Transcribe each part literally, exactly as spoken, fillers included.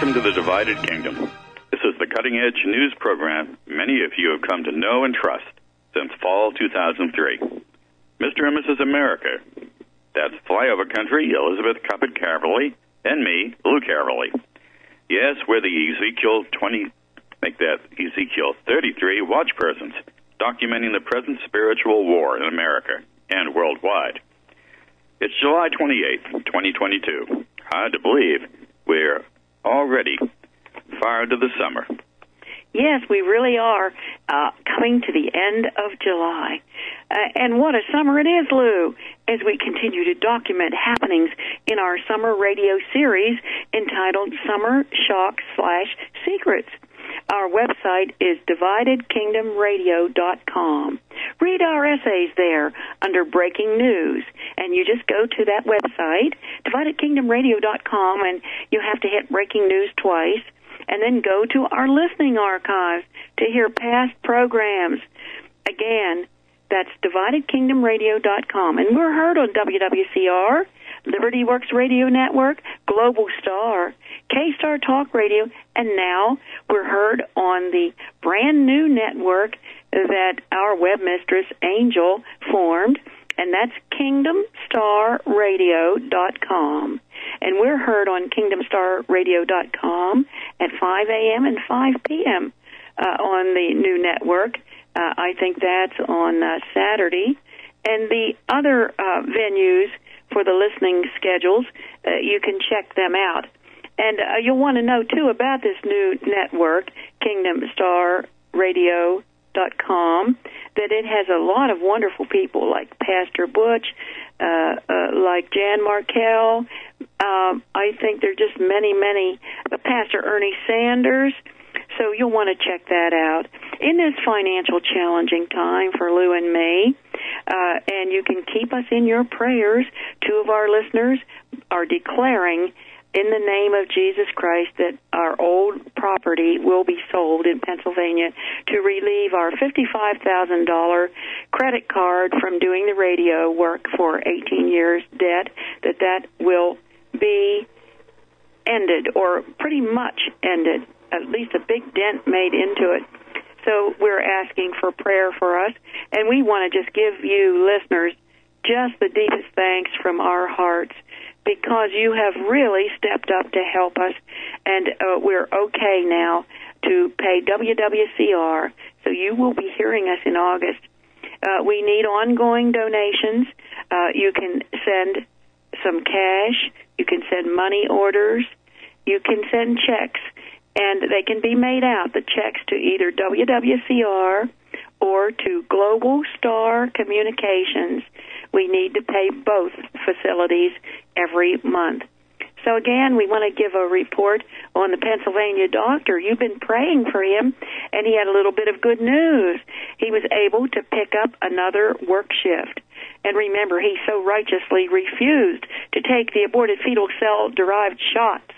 Welcome to the Divided Kingdom. This is the cutting-edge news program many of you have come to know and trust since fall two thousand three. Mister and Missus America. That's Flyover Country, Elizabeth Cuppet Caverly, and me, Lou Caverly. Yes, we're the Ezekiel twenty, make that Ezekiel thirty-three watch persons, documenting the present spiritual war in America and worldwide. It's July twenty-eighth, twenty twenty-two. Hard to believe we're already far into the summer. Yes, we really are uh, coming to the end of July. Uh, and what a summer it is, Lou, as we continue to document happenings in our summer radio series entitled Summer Shock slash Secrets. Our website is divided kingdom radio dot com. Read our essays there under Breaking News, and you just go to that website, divided kingdom radio dot com, and you have to hit Breaking News twice, and then go to our listening archives to hear past programs. Again, that's divided kingdom radio dot com, and we're heard on W W C R, Liberty Works Radio Network, Global Star, K-Star Talk Radio, and now we're heard on the brand new network that our webmistress Angel formed, and that's kingdom star radio dot com. And we're heard on kingdom star radio dot com at five a.m. and five p.m. Uh, on the new network. Uh, I think that's on uh, Saturday. And the other uh, venues for the listening schedules, uh, you can check them out. And uh, you'll want to know, too, about this new network, kingdom star radio dot com, that it has a lot of wonderful people like Pastor Butch, uh, uh, like Jan Markell. Um, I think there are just many, many, uh, Pastor Ernie Sanders. So you'll want to check that out. In this financial challenging time for Lou and me, uh, and you can keep us in your prayers, two of our listeners are declaring in the name of Jesus Christ that our old property will be sold in Pennsylvania to relieve our fifty-five thousand dollars credit card from doing the radio work for eighteen years debt, that that will be ended, or pretty much ended, at least a big dent made into it. So we're asking for prayer for us, and we want to just give you listeners just the deepest thanks from our hearts, because you have really stepped up to help us, and uh, we're okay now to pay W W C R, so you will be hearing us in August. Uh, we need ongoing donations. Uh, you can send some cash. You can send money orders. You can send checks, and they can be made out, the checks, to either W W C R or to Global Star Communications. We need to pay both facilities every month. So again, we want to give a report on the Pennsylvania doctor. You've been praying for him, and he had a little bit of good news. He was able to pick up another work shift. And remember, he so righteously refused to take the aborted fetal cell-derived shots.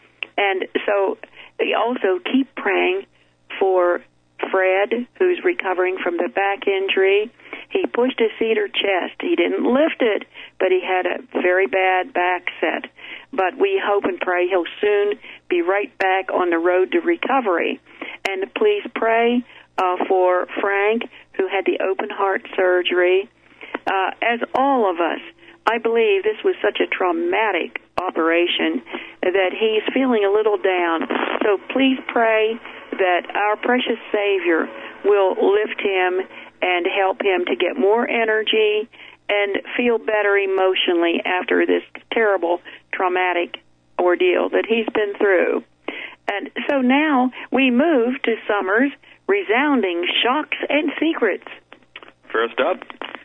And so we also keep praying for Fred, who's recovering from the back injury. He pushed his cedar chest. He didn't lift it, but he had a very bad back set. But we hope and pray he'll soon be right back on the road to recovery. And please pray uh, for Frank, who had the open heart surgery. Uh, as all of us, I believe this was such a traumatic operation that he's feeling a little down. So please pray that our precious Savior will lift him and help him to get more energy and feel better emotionally after this terrible traumatic ordeal that he's been through. And so now we move to summer's resounding shocks and secrets. First up,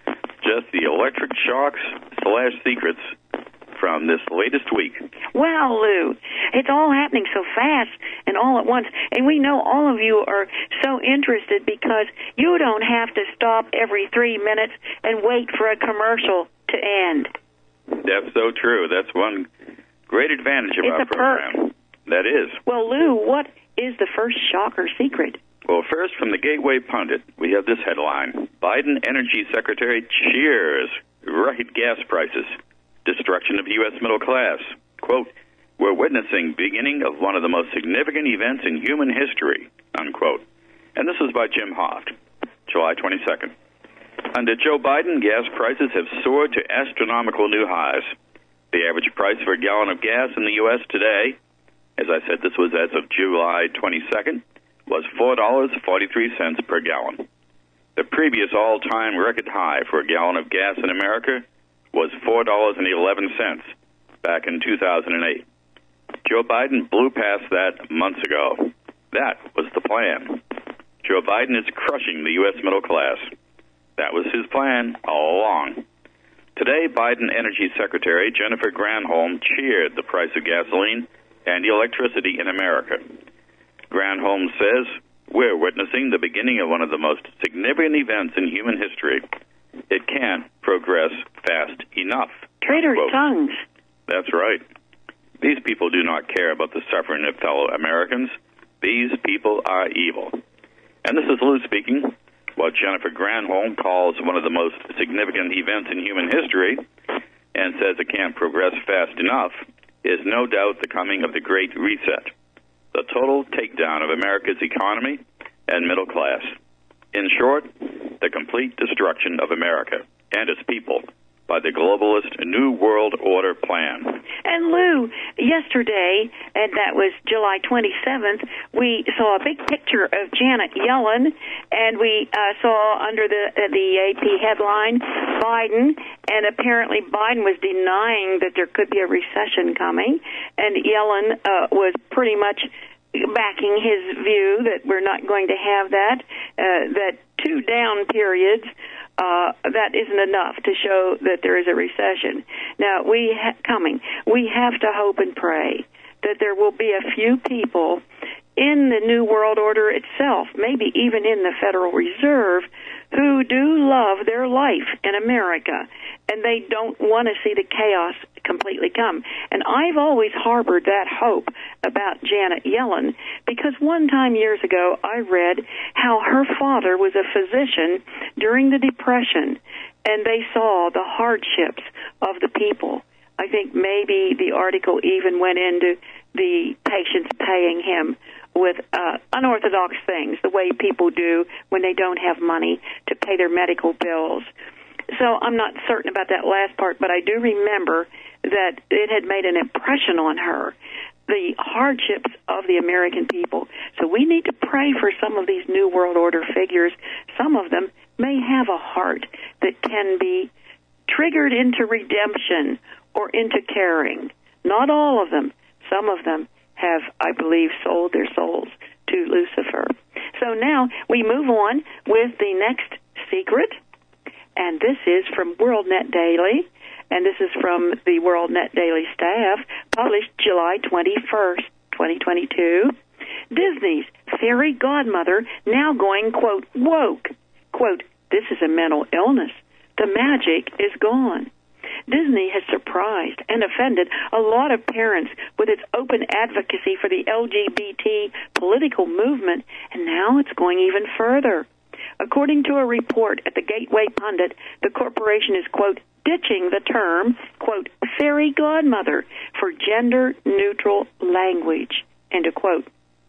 just the electric shocks slash secrets from this latest week. Wow, Lou, it's all happening so fast and all at once. And we know all of you are so interested because you don't have to stop every three minutes and wait for a commercial to end. That's so true. That's one great advantage of it's our a program. Perk. That is. Well, Lou, what is the first shock or secret? Well, first, from the Gateway Pundit, we have this headline: Biden Energy Secretary cheers right gas prices, destruction of U S middle class. Quote, We're witnessing beginning of one of the most significant events in human history, unquote. And this is by Jim Hoft, July twenty-second. Under Joe Biden, gas prices have soared to astronomical new highs. The average price for a gallon of gas in the U S today, as I said, this was as of July twenty-second, was four dollars and forty-three cents per gallon. The previous all-time record high for a gallon of gas in America was four dollars and eleven cents back in two thousand eight. Joe Biden blew past that months ago. That was the plan. Joe Biden is crushing the U S middle class. That was his plan all along. Today, Biden Energy Secretary Jennifer Granholm cheered the price of gasoline and electricity in America. Granholm says, we're witnessing the beginning of one of the most significant events in human history. It can't progress fast enough. Traitors' tongues. That's right. These people do not care about the suffering of fellow Americans. These people are evil. And this is Lou speaking. What Jennifer Granholm calls one of the most significant events in human history and says it can't progress fast enough is no doubt the coming of the Great Reset, the total takedown of America's economy and middle class. In short, the complete destruction of America and its people by the globalist New World Order plan. And Lou, yesterday, and that was July twenty-seventh, we saw a big picture of Janet Yellen, and we uh, saw under the uh, the A P headline, Biden, and apparently Biden was denying that there could be a recession coming, and Yellen uh, was pretty much backing his view that we're not going to have that, uh, that two down periods, Uh, that isn't enough to show that there is a recession. Now, we ha- coming, we have to hope and pray that there will be a few people in the New World Order itself, maybe even in the Federal Reserve, who do love their life in America, and they don't want to see the chaos completely come. And I've always harbored that hope about Janet Yellen, because one time years ago I read how her father was a physician during the Depression, and they saw the hardships of the people. I think maybe the article even went into the patients paying him with uh, unorthodox things, the way people do when they don't have money to pay their medical bills. So I'm not certain about that last part, but I do remember that it had made an impression on her, the hardships of the American people. So we need to pray for some of these New World Order figures. Some of them may have a heart that can be triggered into redemption or into caring. Not all of them. Some of them have, I believe, sold their souls to Lucifer. So now we move on with the next secret, and this is from WorldNet Daily, and this is from the WorldNet Daily staff, published July twenty-first, twenty twenty-two. Disney's fairy godmother now going, quote, woke. Quote, this is a mental illness. The magic is gone. Disney has surprised and offended a lot of parents with its open advocacy for the L G B T political movement, and now it's going even further. According to a report at the Gateway Pundit, the corporation is, quote, ditching the term, quote, fairy godmother for gender-neutral language, end of quote.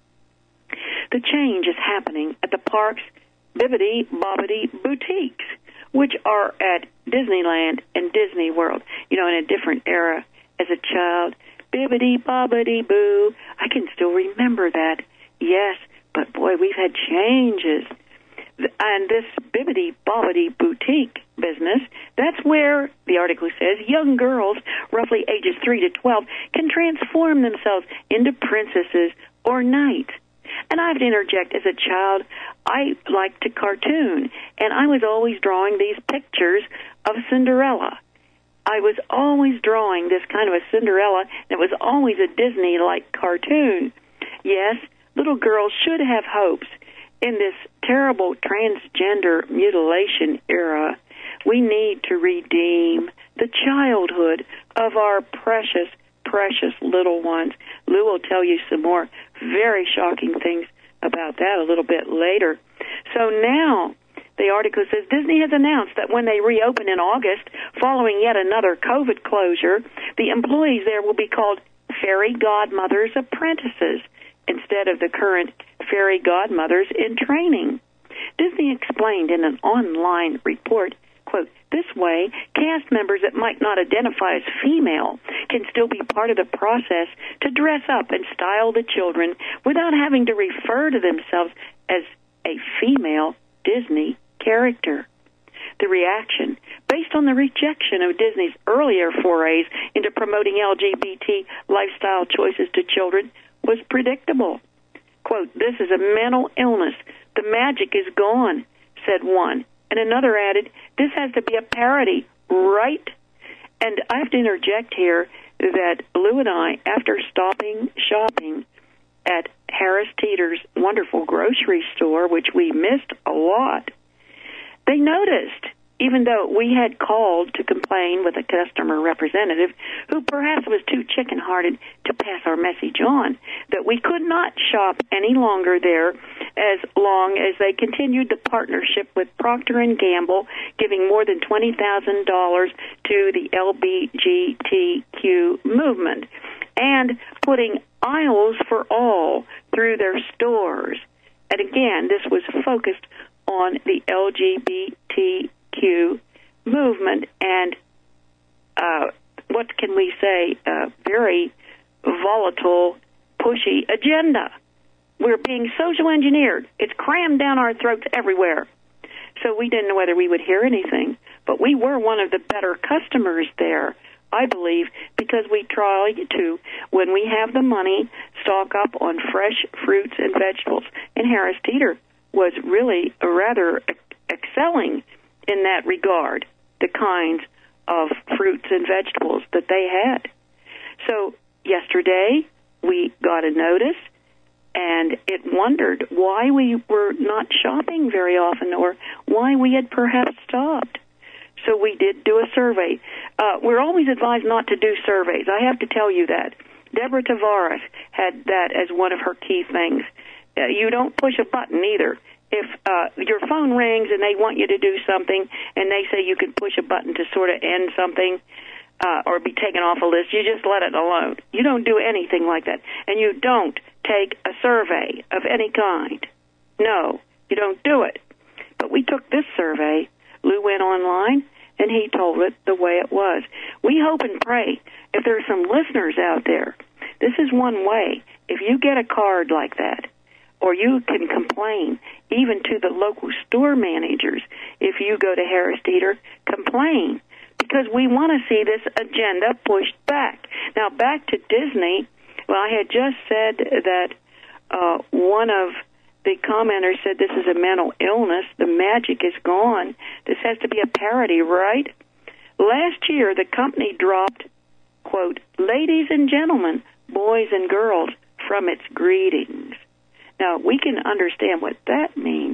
The change is happening at the park's Bibbidi Bobbidi boutiques, which are at Disneyland and Disney World, you know, in a different era. As a child, Bibbidi Bobbidi Boo, I can still remember that. Yes, but boy, we've had changes. And this Bibbidi Bobbidi boutique business, that's where, the article says, young girls, roughly ages three to twelve, can transform themselves into princesses or knights. And I have to interject, as a child, I liked to cartoon, and I was always drawing these pictures of Cinderella. I was always drawing this kind of a Cinderella, and it was always a Disney-like cartoon. Yes, little girls should have hopes. In this terrible transgender mutilation era, we need to redeem the childhood of our precious, precious little ones. Lou will tell you some more very shocking things about that a little bit later. So now, the article says, Disney has announced that when they reopen in August, following yet another COVID closure, the employees there will be called fairy godmothers' apprentices instead of the current fairy godmothers in training. Disney explained in an online report, quote, "This way, cast members that might not identify as female can still be part of the process to dress up and style the children without having to refer to themselves as a female Disney character." The reaction, based on the rejection of Disney's earlier forays into promoting L G B T lifestyle choices to children, was predictable. Quote, "This is a mental illness. The magic is gone," said one. And another added, "This has to be a parody, right?" And I have to interject here that Lou and I, after stopping shopping at Harris Teeter's wonderful grocery store, which we missed a lot, they noticed, even though we had called to complain with a customer representative who perhaps was too chicken-hearted to pass our message on, that we could not shop any longer there as long as they continued the partnership with Procter and Gamble, giving more than twenty thousand dollars to the L G B T Q movement, and putting aisles for all through their stores. And again, this was focused on the L G B T Q movement and, uh, what can we say, uh, very volatile, pushy agenda. We're being social engineered. It's crammed down our throats everywhere. So we didn't know whether we would hear anything, but we were one of the better customers there, I believe, because we try to, when we have the money, stock up on fresh fruits and vegetables. And Harris Teeter was really rather excelling in that regard, the kinds of fruits and vegetables that they had. So yesterday we got a notice, and it wondered why we were not shopping very often or why we had perhaps stopped. So we did do a survey. Uh, we're always advised not to do surveys. I have to tell you that. Deborah Tavares had that as one of her key things. Uh, you don't push a button either. If uh, your phone rings and they want you to do something and they say you can push a button to sort of end something uh, or be taken off a list, you just let it alone. You don't do anything like that. And you don't take a survey of any kind. No, you don't do it. But we took this survey. Lou went online, and he told it the way it was. We hope and pray, if there are some listeners out there, this is one way. If you get a card like that, or you can complain even to the local store managers, if you go to Harris Teeter, complain, because we want to see this agenda pushed back. Now, back to Disney. Well, I had just said that uh, one of the commenters said this is a mental illness. The magic is gone. This has to be a parody, right? Last year, the company dropped, quote, "Ladies and gentlemen, boys and girls," from its greetings. Now, we can understand what that means.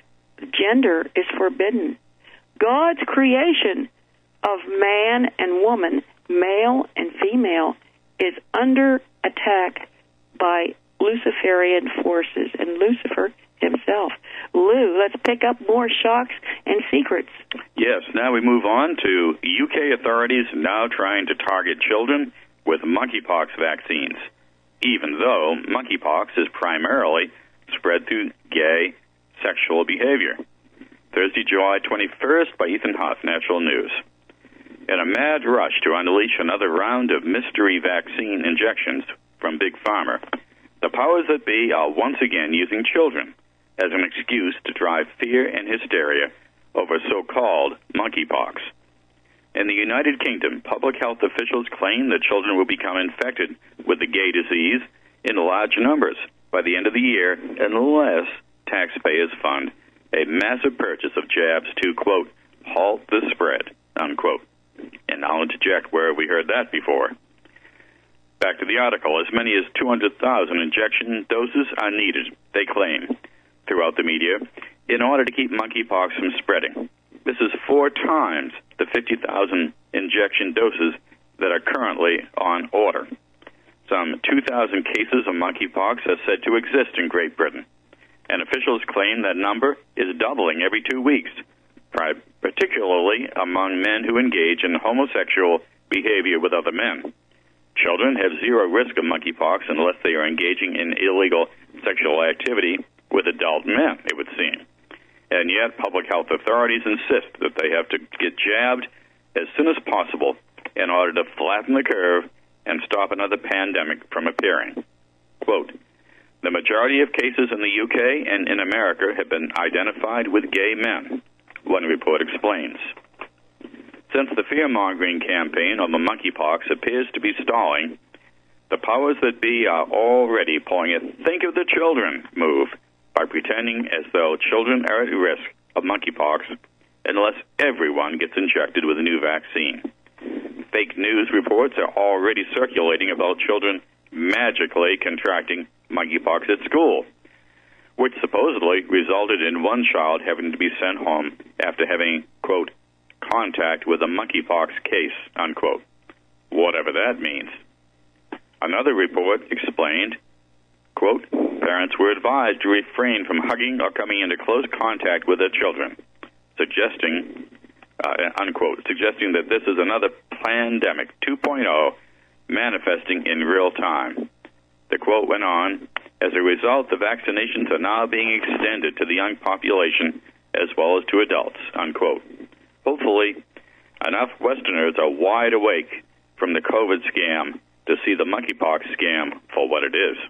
Gender is forbidden. God's creation of man and woman, male and female, is under attack by Luciferian forces and Lucifer himself. Lou, let's pick up more shocks and secrets. Yes, now we move on to U K authorities now trying to target children with monkeypox vaccines, even though monkeypox is primarily spread through gay sexual behavior. Thursday, July twenty-first, by Ethan Huff, Natural News. In a mad rush to unleash another round of mystery vaccine injections from Big Pharma, the powers that be are once again using children as an excuse to drive fear and hysteria over so-called monkeypox. In the United Kingdom, public health officials claim that children will become infected with the gay disease in large numbers by the end of the year unless taxpayers fund a massive purchase of jabs to, quote, halt the spread, unquote. And I'll interject where we heard that before. Back to the article. As many as two hundred thousand injection doses are needed, they claim, throughout the media, in order to keep monkeypox from spreading. This is four times the fifty thousand injection doses that are currently on order. Some two thousand cases of monkeypox are said to exist in Great Britain, and officials claim that number is doubling every two weeks, particularly among men who engage in homosexual behavior with other men. Children have zero risk of monkeypox unless they are engaging in illegal sexual activity with adult men, it would seem. And yet, public health authorities insist that they have to get jabbed as soon as possible in order to flatten the curve and stop another pandemic from appearing. Quote, the majority of cases in the U K and in America have been identified with gay men, one report explains. Since the fear-mongering campaign on the monkeypox appears to be stalling, the powers that be are already pulling a think of the children move by pretending as though children are at risk of monkeypox unless everyone gets injected with a new vaccine. Fake news reports are already circulating about children magically contracting monkeypox at school, which supposedly resulted in one child having to be sent home after having, quote, contact with a monkeypox case, unquote, whatever that means. Another report explained, quote, parents were advised to refrain from hugging or coming into close contact with their children, suggesting, uh, unquote, suggesting that this is another pandemic two point oh manifesting in real time. The quote went on, as a result, the vaccinations are now being extended to the young population as well as to adults, unquote. Hopefully, enough Westerners are wide awake from the COVID scam to see the monkeypox scam for what it is.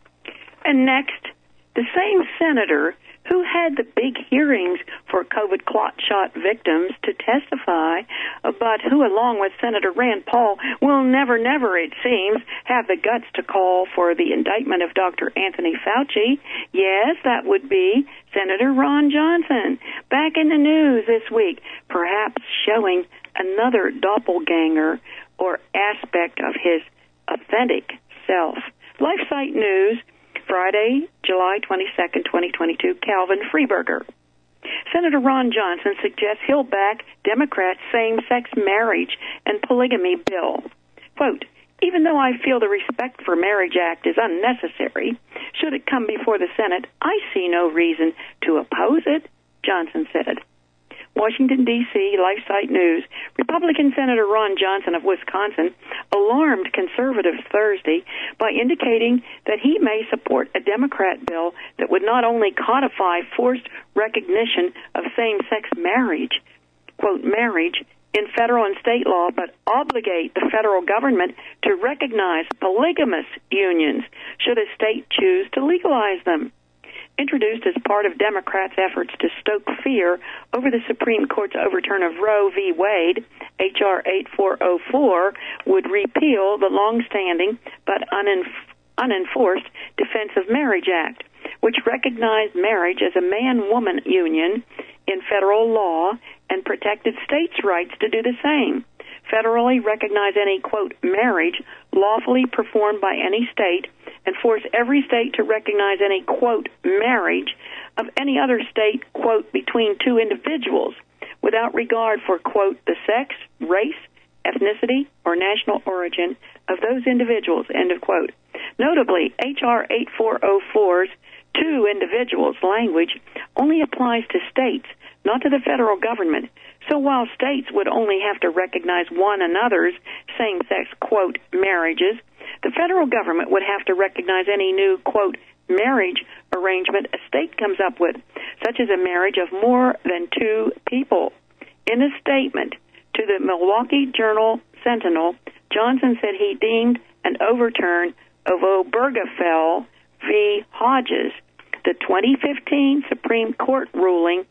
And next, the same senator who had the big hearings for COVID clot shot victims to testify, but who, along with Senator Rand Paul, will never, never, it seems, have the guts to call for the indictment of Doctor Anthony Fauci. Yes, that would be Senator Ron Johnson, back in the news this week, perhaps showing another doppelganger or aspect of his authentic self. LifeSite News, Friday, July twenty-second, twenty twenty-two, Calvin Freeberger. Senator Ron Johnson suggests he'll back Democrats' same-sex marriage and polygamy bill. Quote, even though I feel the Respect for Marriage Act is unnecessary, should it come before the Senate, I see no reason to oppose it, Johnson said. Washington, D C, LifeSite News, Republican Senator Ron Johnson of Wisconsin alarmed conservatives Thursday by indicating that he may support a Democrat bill that would not only codify forced recognition of same-sex marriage, quote, marriage, in federal and state law, but obligate the federal government to recognize polygamous unions should a state choose to legalize them. Introduced as part of Democrats' efforts to stoke fear over the Supreme Court's overturn of Roe v. Wade, H R eighty-four oh four would repeal the long-standing but unenf- unenforced Defense of Marriage Act, which recognized marriage as a man-woman union in federal law and protected states' rights to do the same. Federally recognize any, quote, marriage lawfully performed by any state and force every state to recognize any, quote, marriage of any other state, quote, between two individuals without regard for, quote, the sex, race, ethnicity, or national origin of those individuals, end of quote. Notably, H R eighty-four oh four's two individuals language only applies to states, not to the federal government. So while states would only have to recognize one another's same-sex, quote, marriages, the federal government would have to recognize any new, quote, marriage arrangement a state comes up with, such as a marriage of more than two people. In a statement to the Milwaukee Journal Sentinel, Johnson said he deemed an overturn of Obergefell v. Hodges, the twenty fifteen Supreme Court ruling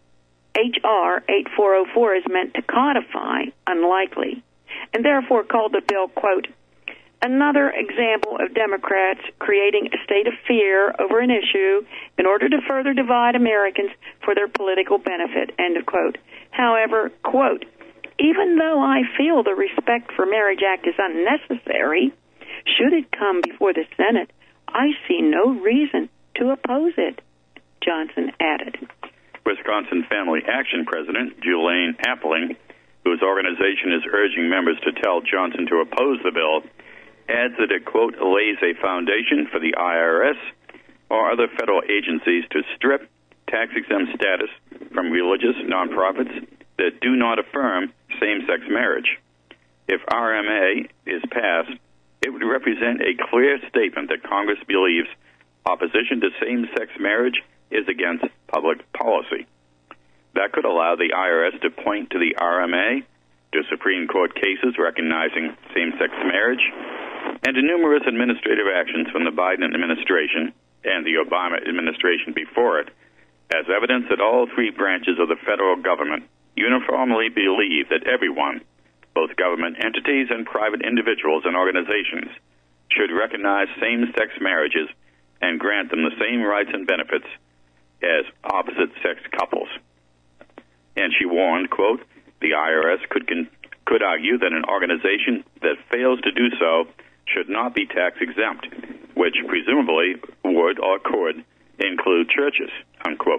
H R eighty-four oh four is meant to codify, unlikely, and therefore called the bill, quote, another example of Democrats creating a state of fear over an issue in order to further divide Americans for their political benefit, end of quote. However, quote, even though I feel the Respect for Marriage Act is unnecessary, should it come before the Senate, I see no reason to oppose it, Johnson added. Wisconsin Family Action President Julaine Appling, whose organization is urging members to tell Johnson to oppose the bill, adds that it, quote, lays a foundation for the I R S or other federal agencies to strip tax-exempt status from religious nonprofits that do not affirm same-sex marriage. If R M A is passed, it would represent a clear statement that Congress believes opposition to same-sex marriage is against public policy. That could allow the I R S to point to the R M A, to Supreme Court cases recognizing same-sex marriage, and to numerous administrative actions from the Biden administration and the Obama administration before it, as evidence that all three branches of the federal government uniformly believe that everyone, both government entities and private individuals and organizations, should recognize same-sex marriages and grant them the same rights and benefits as opposite-sex couples. And she warned, quote, the I R S could con- could argue that an organization that fails to do so should not be tax-exempt, which presumably would or could include churches, unquote.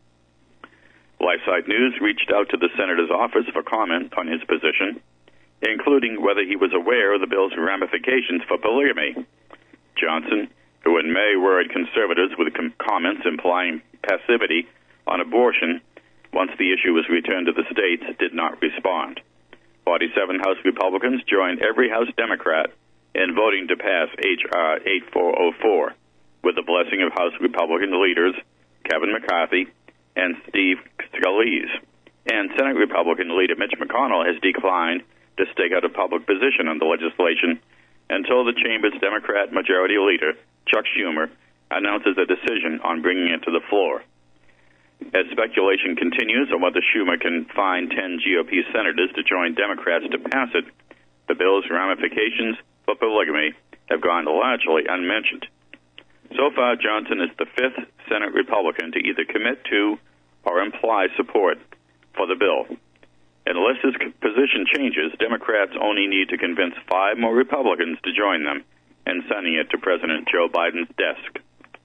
LifeSite News reached out to the senator's office for comment on his position, including whether he was aware of the bill's ramifications for polygamy. Johnson, who in May worried conservatives with com- comments implying passivity on abortion once the issue was returned to the states, did not respond. forty-seven House Republicans joined every House Democrat in voting to pass H R eighty-four oh four, with the blessing of House Republican leaders Kevin McCarthy and Steve Scalise. And Senate Republican leader Mitch McConnell has declined to stake out a public position on the legislation until the chamber's Democrat Majority Leader, Chuck Schumer, announces a decision on bringing it to the floor. As speculation continues on whether Schumer can find ten G O P senators to join Democrats to pass it, the bill's ramifications for polygamy have gone largely unmentioned. So far, Johnson is the fifth Senate Republican to either commit to or imply support for the bill. Unless his position changes, Democrats only need to convince five more Republicans to join them in sending it to President Joe Biden's desk.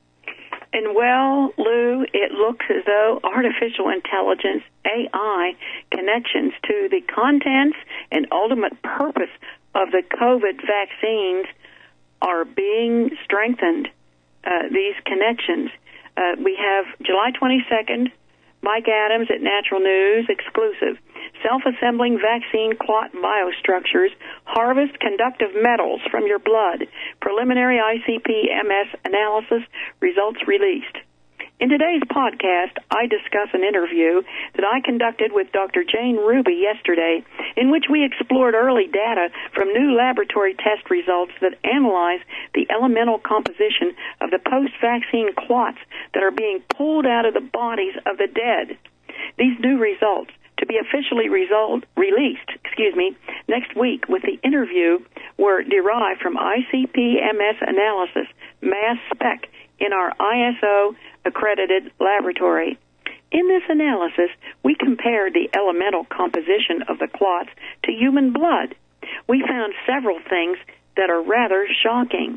And, well, Lou, it looks as though artificial intelligence, A I, connections to the contents and ultimate purpose of the COVID vaccines are being strengthened, uh, these connections. Uh, we have July twenty-second, Mike Adams at Natural News, exclusive. Self-assembling vaccine clot biostructures harvest conductive metals from your blood. Preliminary I C P M S analysis results released. In today's podcast, I discuss an interview that I conducted with Doctor Jane Ruby yesterday, in which we explored early data from new laboratory test results that analyze the elemental composition of the post-vaccine clots that are being pulled out of the bodies of the dead. These new results, to be officially result, released, excuse me, next week with the interview, were derived from I C P M S analysis, mass spec, in our I S O accredited laboratory. In this analysis, we compared the elemental composition of the clots to human blood. We found several things that are rather shocking.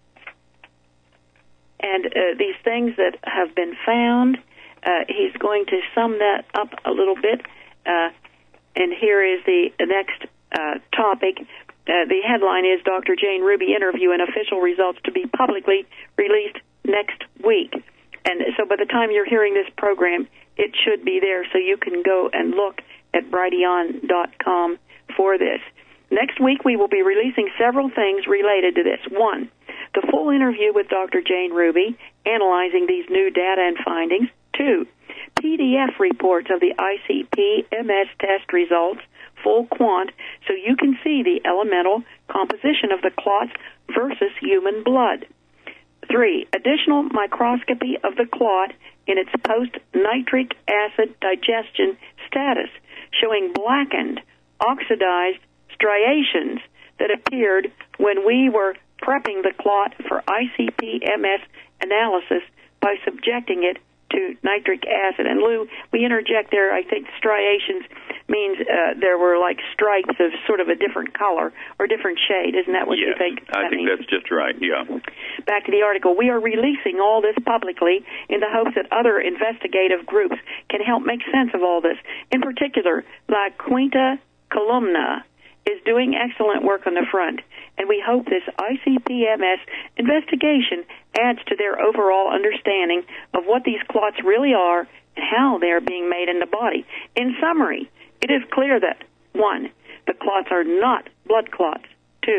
And uh, these things that have been found, uh, he's going to sum that up a little bit. Uh, and here is the next uh, topic. Uh, the headline is Doctor Jane Ruby interview and official results to be publicly released next week. And so by the time you're hearing this program, it should be there, so you can go and look at Brighteon dot com for this. Next week, we will be releasing several things related to this. One, the full interview with Doctor Jane Ruby, analyzing these new data and findings. Two, P D F reports of the I C P M S test results, full quant, so you can see the elemental composition of the clots versus human blood. Three, additional microscopy of the clot in its post-nitric acid digestion status, showing blackened, oxidized striations that appeared when we were prepping the clot for I C P M S analysis by subjecting it to nitric acid. And Lou, we interject there, I think striations means uh, there were like stripes of sort of a different color or different shade. Isn't that what yes, you think that I think means? That's just right, yeah. Back to the article. We are releasing all this publicly in the hopes that other investigative groups can help make sense of all this. In particular, La Quinta Columna is doing excellent work on the front, and we hope this I C P M S investigation adds to their overall understanding of what these clots really are and how they are being made in the body. In summary, it is clear that, one, the clots are not blood clots. Two,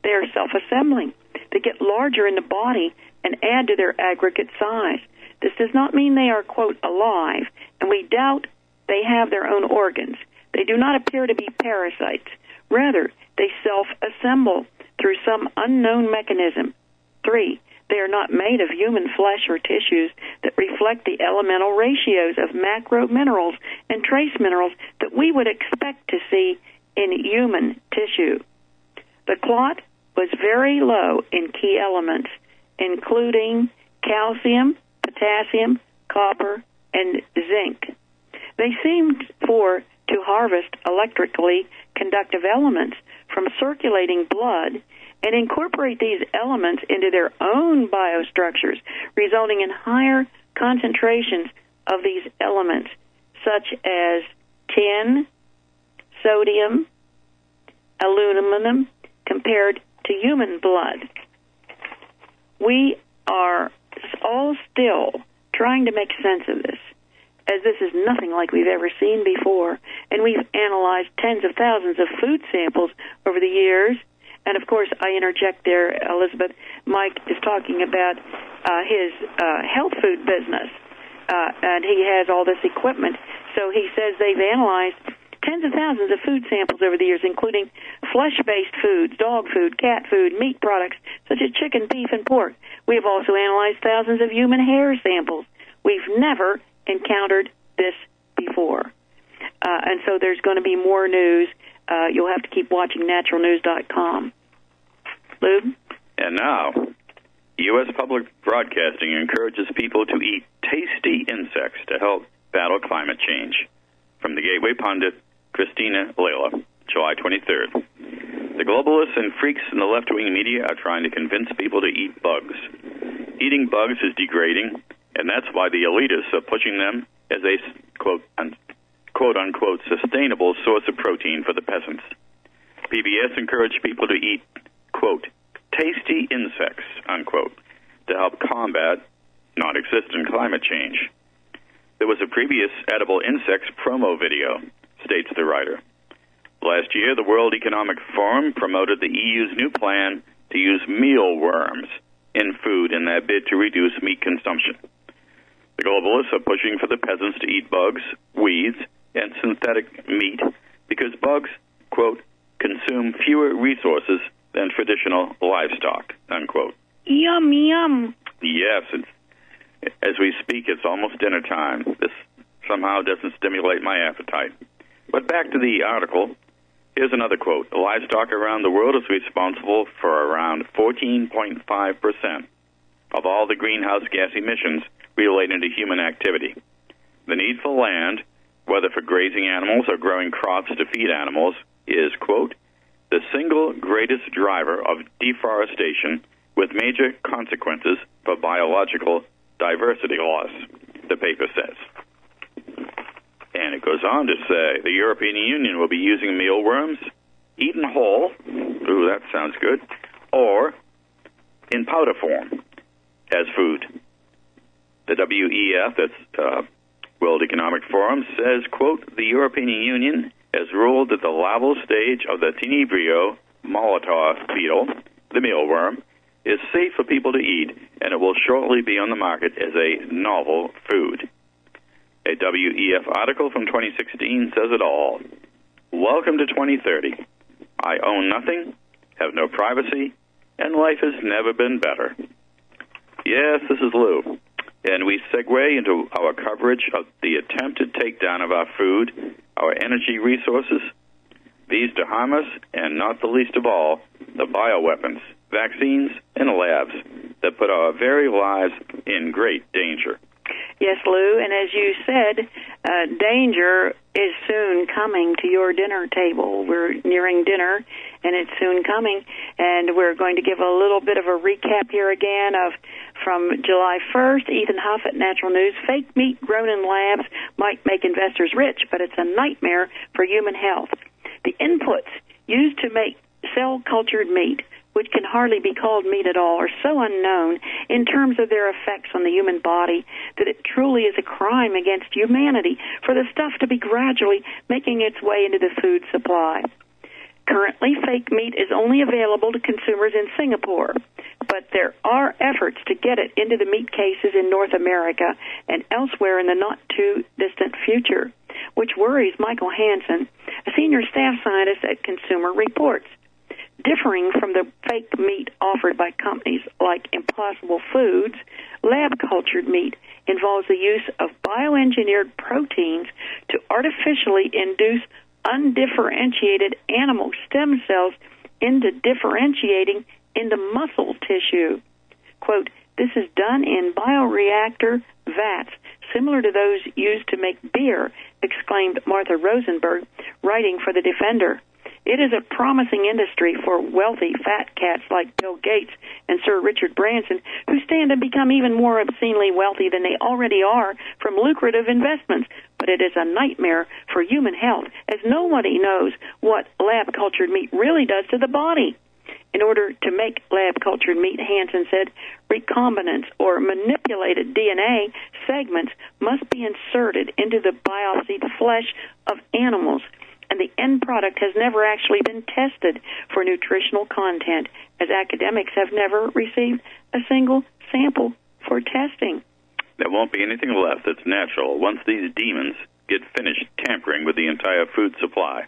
They are self-assembling. They get larger in the body and add to their aggregate size. This does not mean they are, quote, alive, and we doubt they have their own organs. They do not appear to be parasites. Rather, they self-assemble through some unknown mechanism. Three, they are not made of human flesh or tissues that reflect the elemental ratios of macro minerals and trace minerals that we would expect to see in human tissue. The clot was very low in key elements, including calcium, potassium, copper, and zinc. They seemed for to harvest electrically conductive elements from circulating blood and incorporate these elements into their own biostructures, resulting in higher concentrations of these elements, such as tin, sodium, aluminum, compared to human blood. We are all still trying to make sense of this, as this is nothing like we've ever seen before, and we've analyzed tens of thousands of food samples over the years. And, of course, I interject there, Elizabeth. Mike is talking about uh, his uh, health food business, uh, and he has all this equipment. So he says they've analyzed tens of thousands of food samples over the years, including flesh-based foods, dog food, cat food, meat products, such as chicken, beef, and pork. We have also analyzed thousands of human hair samples. We've never encountered this before. Uh, and so there's going to be more news. Uh, you'll have to keep watching natural news dot com. Lube? And now, U S Public Broadcasting encourages people to eat tasty insects to help battle climate change. From the Gateway Pundit, Christina Layla, July twenty-third. The globalists and freaks in the left-wing media are trying to convince people to eat bugs. Eating bugs is degrading, and that's why the elitists are pushing them as a, quote, un- quote-unquote, sustainable source of protein for the peasants. P B S encouraged people to eat, quote, tasty insects, unquote, to help combat non-existent climate change. There was a previous edible insects promo video, states the writer. Last year, the World Economic Forum promoted the E U's new plan to use mealworms in food in their bid to reduce meat consumption. The globalists are pushing for the peasants to eat bugs, weeds, and synthetic meat because bugs, quote, consume fewer resources than traditional livestock, unquote. Yum, yum. Yes, it's, as we speak, it's almost dinner time. This somehow doesn't stimulate my appetite. But back to the article. Here's another quote. Livestock around the world is responsible for around fourteen point five percent of all the greenhouse gas emissions related to human activity. The need for land, whether for grazing animals or growing crops to feed animals, is, quote, the single greatest driver of deforestation with major consequences for biological diversity loss, the paper says. And it goes on to say the European Union will be using mealworms eaten whole, ooh, that sounds good, or in powder form as food. The W E F, that's uh, World Economic Forum, says, quote, the European Union has ruled that the larval stage of the Tenebrio molotov beetle, the mealworm, is safe for people to eat, and it will shortly be on the market as a novel food. A W E F article from twenty sixteen says it all. Welcome to twenty thirty. I own nothing, have no privacy, and life has never been better. Yes, this is Lou, and we segue into our coverage of the attempted takedown of our food, our energy resources, these to harm us, and not the least of all, the bioweapons, vaccines, and labs that put our very lives in great danger. Yes, Lou, and as you said, uh, danger is soon coming to your dinner table. We're nearing dinner, and it's soon coming, and we're going to give a little bit of a recap here again of from July first, Ethan Huff at Natural News. Fake meat grown in labs might make investors rich, but it's a nightmare for human health. The inputs used to make cell-cultured meat, which can hardly be called meat at all, are so unknown in terms of their effects on the human body that it truly is a crime against humanity for the stuff to be gradually making its way into the food supply. Currently, fake meat is only available to consumers in Singapore, but there are efforts to get it into the meat cases in North America and elsewhere in the not-too-distant future, which worries Michael Hansen, a senior staff scientist at Consumer Reports. Differing from the fake meat offered by companies like Impossible Foods, lab-cultured meat involves the use of bioengineered proteins to artificially induce undifferentiated animal stem cells into differentiating into muscle tissue. Quote, this is done in bioreactor vats, similar to those used to make beer, exclaimed Martha Rosenberg, writing for The Defender. It is a promising industry for wealthy fat cats like Bill Gates and Sir Richard Branson, who stand to become even more obscenely wealthy than they already are from lucrative investments. But it is a nightmare for human health, as nobody knows what lab-cultured meat really does to the body. In order to make lab-cultured meat, Hansen said, recombinants or manipulated D N A segments must be inserted into the biopsied flesh of animals, and the end product has never actually been tested for nutritional content, as academics have never received a single sample for testing. There won't be anything left that's natural once these demons get finished tampering with the entire food supply.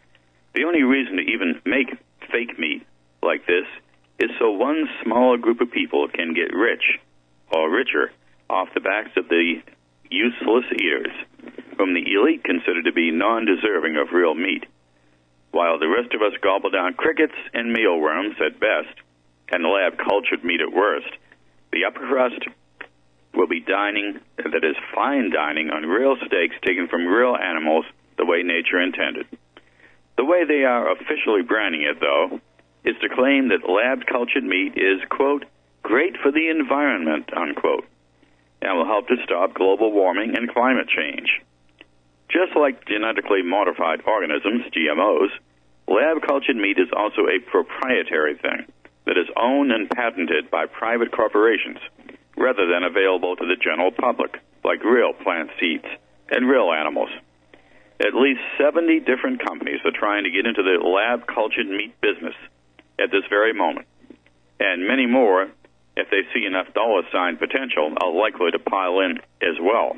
The only reason to even make fake meat like this is so one smaller group of people can get rich or richer off the backs of the useless eaters, whom the elite consider to be non-deserving of real meat, while the rest of us gobble down crickets and mealworms at best and lab-cultured meat at worst. The upper crust will be dining, that is, fine dining on real steaks taken from real animals the way nature intended. The way they are officially branding it, though, is to claim that lab-cultured meat is, quote, great for the environment, unquote, and will help to stop global warming and climate change. Just like genetically modified organisms, G M Os, lab-cultured meat is also a proprietary thing that is owned and patented by private corporations rather than available to the general public, like real plant seeds and real animals. At least seventy different companies are trying to get into the lab-cultured meat business at this very moment, and many more, if they see enough dollar sign potential, are likely to pile in as well.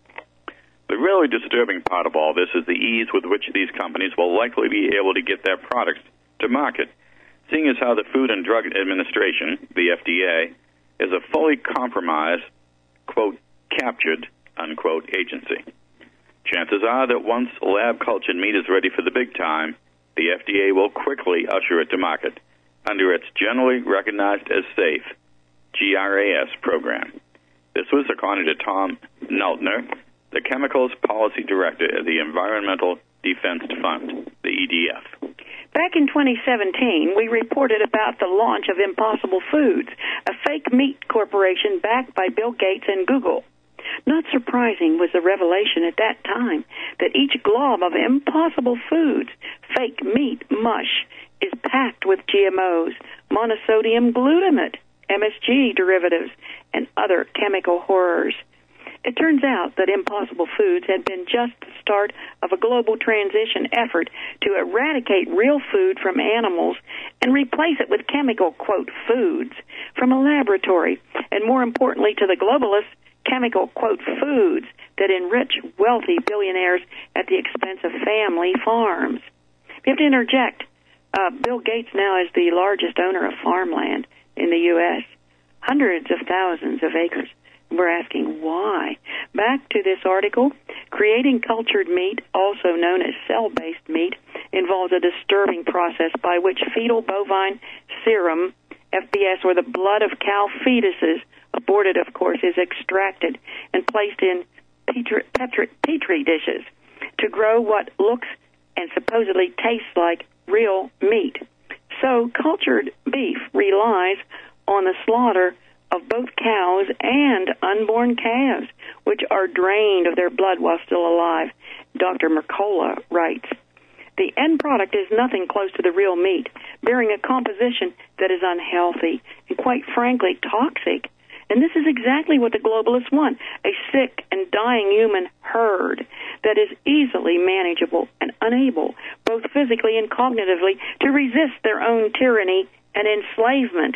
The really disturbing part of all this is the ease with which these companies will likely be able to get their products to market, seeing as how the Food and Drug Administration, the F D A, is a fully compromised, quote, captured, unquote, agency. Chances are that once lab-cultured meat is ready for the big time, the F D A will quickly usher it to market under its generally recognized as safe G R A S program. This was according to Tom Neltner, the Chemicals Policy Director of the Environmental Defense Fund, the E D F. Back in twenty seventeen, we reported about the launch of Impossible Foods, a fake meat corporation backed by Bill Gates and Google. Not surprising was the revelation at that time that each glob of Impossible Foods fake meat mush is packed with G M Os, monosodium glutamate, M S G derivatives, and other chemical horrors. It turns out that Impossible Foods had been just the start of a global transition effort to eradicate real food from animals and replace it with chemical, quote, foods from a laboratory, and more importantly to the globalists, chemical, quote, foods that enrich wealthy billionaires at the expense of family farms. We have to interject. Uh, Bill Gates now is the largest owner of farmland in the U S, hundreds of thousands of acres. We're asking why. Back to this article. Creating cultured meat, also known as cell-based meat, involves a disturbing process by which fetal bovine serum, F B S, or the blood of cow fetuses, aborted, of course, is extracted and placed in petri, petri, petri dishes to grow what looks and supposedly tastes like real meat. So cultured beef relies on the slaughter of both cows and unborn calves, which are drained of their blood while still alive, Doctor Mercola writes. The end product is nothing close to the real meat, bearing a composition that is unhealthy and, quite frankly, toxic, And this is exactly what the globalists want, a sick and dying human herd that is easily manageable and unable, both physically and cognitively, to resist their own tyranny and enslavement.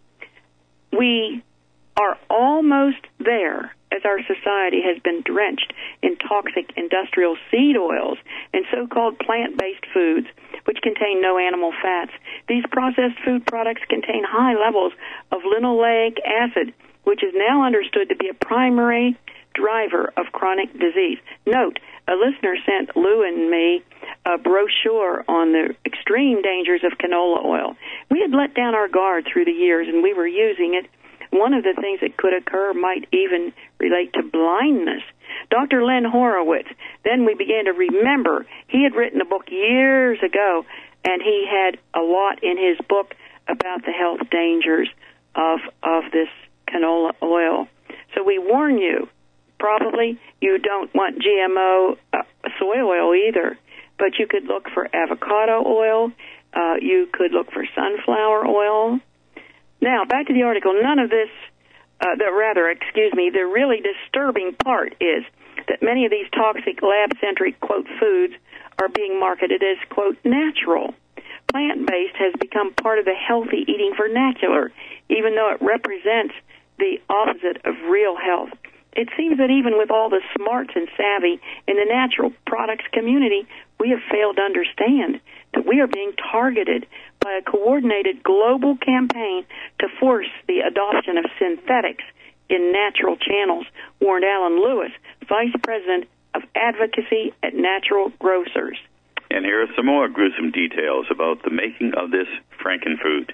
We are almost there, as our society has been drenched in toxic industrial seed oils and so-called plant-based foods, which contain no animal fats. These processed food products contain high levels of linoleic acid, which is now understood to be a primary driver of chronic disease. Note, a listener sent Lou and me a brochure on the extreme dangers of canola oil. We had let down our guard through the years, and we were using it. One of the things that could occur might even relate to blindness. Doctor Len Horowitz, then we began to remember, he had written a book years ago, and he had a lot in his book about the health dangers of of this canola oil. So we warn you, probably you don't want G M O uh, soy oil either, but you could look for avocado oil, uh, you could look for sunflower oil. Now, back to the article. None of this, uh, the, rather, excuse me, the really disturbing part is that many of these toxic lab-centric, quote, foods are being marketed as, quote, natural. Plant-based has become part of the healthy eating vernacular, even though it represents the opposite of real health. It seems that even with all the smarts and savvy in the natural products community, we have failed to understand that we are being targeted by a coordinated global campaign to force the adoption of synthetics in natural channels, warned Alan Lewis, Vice President of Advocacy at Natural Grocers. And here are some more gruesome details about the making of this frankenfood.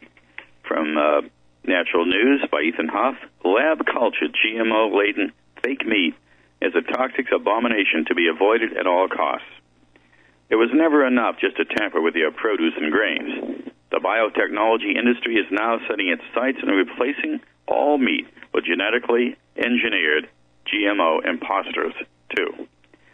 From uh, Natural News by Ethan Huff, lab-cultured G M O-laden fake meat is a toxic abomination to be avoided at all costs. It was never enough just to tamper with your produce and grains. The biotechnology industry is now setting its sights on replacing all meat with genetically engineered G M O imposters, too.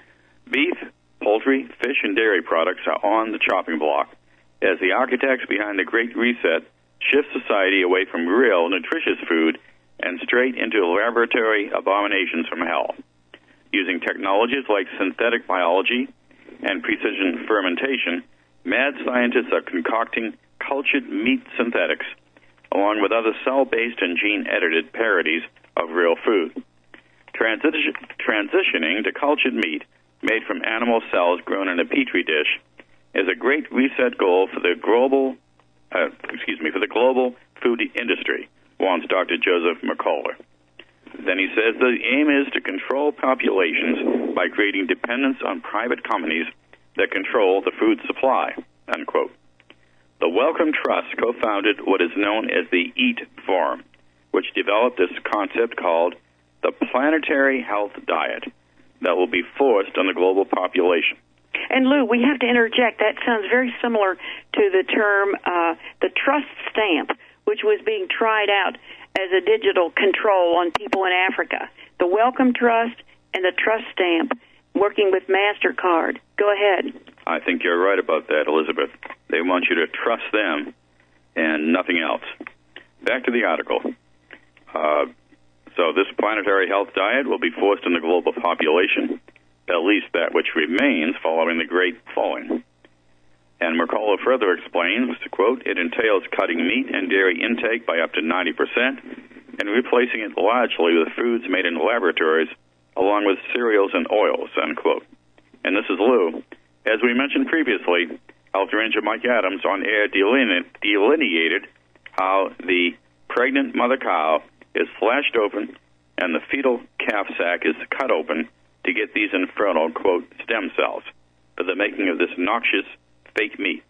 Beef, poultry, fish, and dairy products are on the chopping block as the architects behind the Great Reset shift society away from real, nutritious food and straight into laboratory abominations from hell. Using technologies like synthetic biology and precision fermentation, mad scientists are concocting cultured meat synthetics, along with other cell-based and gene-edited parodies of real food. Transition, transitioning to cultured meat made from animal cells grown in a petri dish is a great reset goal for the global, uh, excuse me, for the global food industry, warns Doctor Joseph McCullough. Then he says the aim is to control populations by creating dependence on private companies that control the food supply, unquote. The Wellcome Trust co-founded what is known as the EAT Forum, which developed this concept called the Planetary Health Diet that will be forced on the global population. And Lou, we have to interject. That sounds very similar to the term uh, the trust stamp, which was being tried out as a digital control on people in Africa. The Wellcome Trust and the trust stamp working with MasterCard. Go ahead. I think you're right about that, Elizabeth. They want you to trust them and nothing else. Back to the article. Uh, so this planetary health diet will be forced on the global population, at least that which remains following the Great Falling. And McCullough further explains, quote, it entails cutting meat and dairy intake by up to ninety percent and replacing it largely with foods made in laboratories along with cereals and oils, unquote. And this is Lou. As we mentioned previously, Health Ranger Mike Adams on air delineated how the pregnant mother cow is slashed open and the fetal calf sac is cut open to get these infernal, quote, stem cells for the making of this noxious fake meat.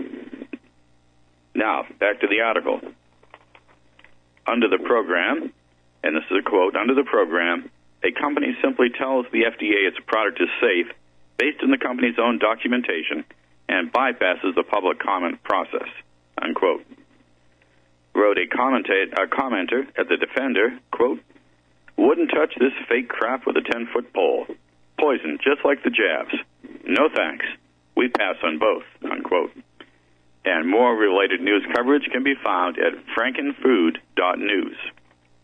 Now, back to the article. Under the program, and this is a quote, under the program, a company simply tells the F D A its product is safe based on the company's own documentation and bypasses the public comment process, unquote. Wrote a, commenta- a commenter at the Defender, quote, wouldn't touch this fake crap with a ten-foot pole. Poison, just like the jabs. No thanks. We pass on both, unquote. And more related news coverage can be found at frankenfood dot news.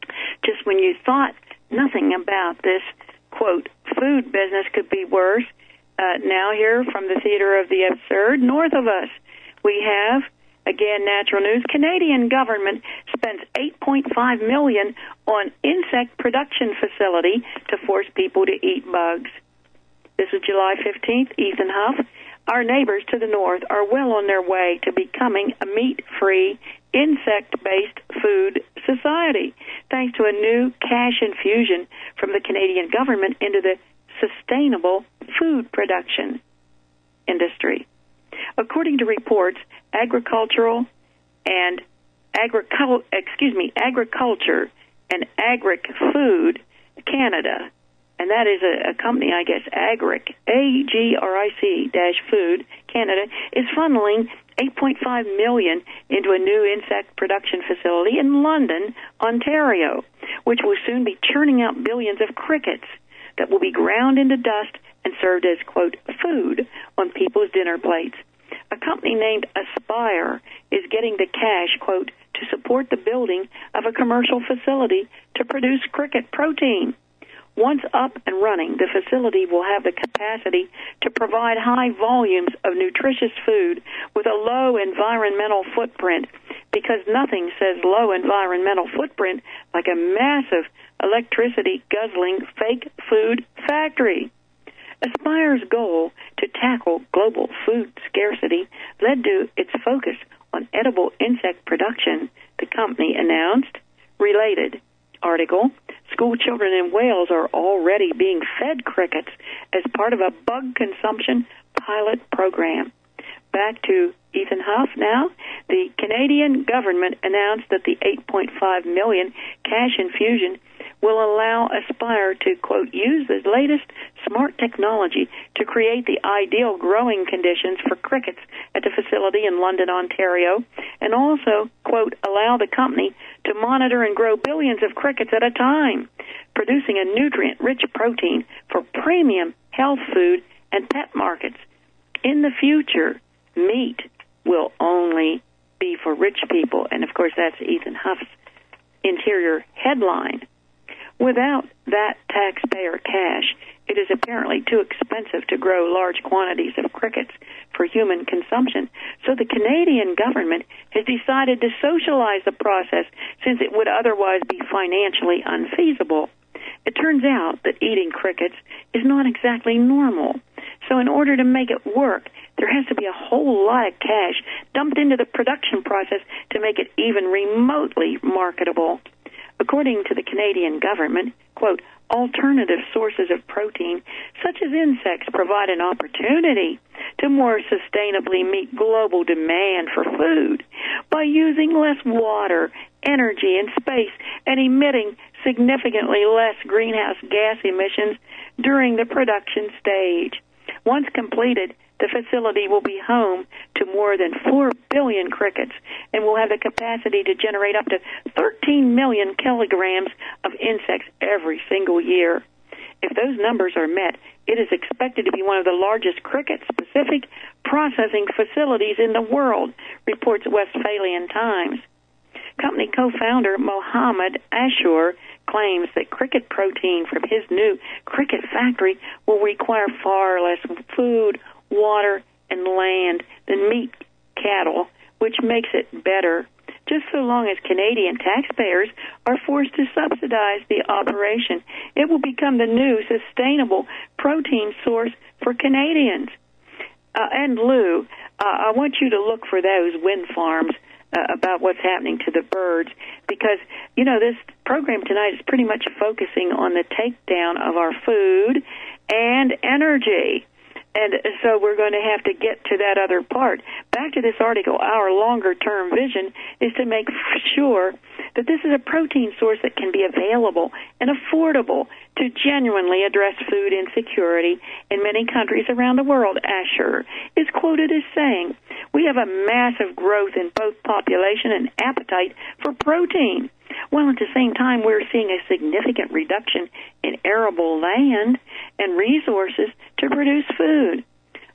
Just when you thought nothing about this, quote, food business could be worse, uh, now here from the Theater of the Absurd, north of us, we have, again, Natural News, Canadian government spends eight point five million dollars on insect production facility to force people to eat bugs. This is July fifteenth, Ethan Huff. Our neighbors to the north are well on their way to becoming a meat-free, insect-based food society, thanks to a new cash infusion from the Canadian government into the sustainable food production industry. According to reports, agricultural and agricul- excuse me, agriculture and Agric Food Canada, and that is a, a company, I guess, Agric, A G R I C dash Food Canada, is funneling eight point five million dollars into a new insect production facility in London, Ontario, which will soon be churning out billions of crickets that will be ground into dust and served as, quote, food on people's dinner plates. A company named Aspire is getting the cash, quote, to support the building of a commercial facility to produce cricket protein. Once up and running, the facility will have the capacity to provide high volumes of nutritious food with a low environmental footprint, because nothing says low environmental footprint like a massive electricity-guzzling fake food factory. Aspire's goal to tackle global food scarcity led to its focus on edible insect production, the company announced. Related article, school children in Wales are already being fed crickets as part of a bug consumption pilot program. Back to Ethan Huff now. The Canadian government announced that the eight point five million dollars cash infusion will allow Aspire to, quote, use the latest smart technology to create the ideal growing conditions for crickets at the facility in London, Ontario, and also, quote, allow the company to monitor and grow billions of crickets at a time, producing a nutrient-rich protein for premium health food and pet markets. In the future, meat will only be for rich people, and of course that's Ethan Huff's interior headline. Without that taxpayer cash, it is apparently too expensive to grow large quantities of crickets for human consumption. So the Canadian government has decided to socialize the process, since it would otherwise be financially unfeasible. It turns out that eating crickets is not exactly normal. So in order to make it work, there has to be a whole lot of cash dumped into the production process to make it even remotely marketable. According to the Canadian government, quote, alternative sources of protein, such as insects, provide an opportunity to more sustainably meet global demand for food by using less water, energy, and space, and emitting significantly less greenhouse gas emissions during the production stage. Once completed, the facility will be home to more than four billion crickets and will have the capacity to generate up to thirteen million kilograms of insects every single year. If those numbers are met, it is expected to be one of the largest cricket-specific processing facilities in the world, reports Westphalian Times. Company co-founder Mohammed Ashur claims that cricket protein from his new cricket factory will require far less food, water, and land than meat cattle, which makes it better, just so long as Canadian taxpayers are forced to subsidize the operation. It will become the new sustainable protein source for Canadians. Uh, and Lou, uh, I want you to look for those wind farms uh, about what's happening to the birds, because, you know, this program tonight is pretty much focusing on the takedown of our food and energy. And so we're going to have to get to that other part. Back to this article, our longer-term vision is to make sure that this is a protein source that can be available and affordable to genuinely address food insecurity in many countries around the world. Asher is quoted as saying, we have a massive growth in both population and appetite for protein, while at the same time we're seeing a significant reduction in arable land and resources to produce food.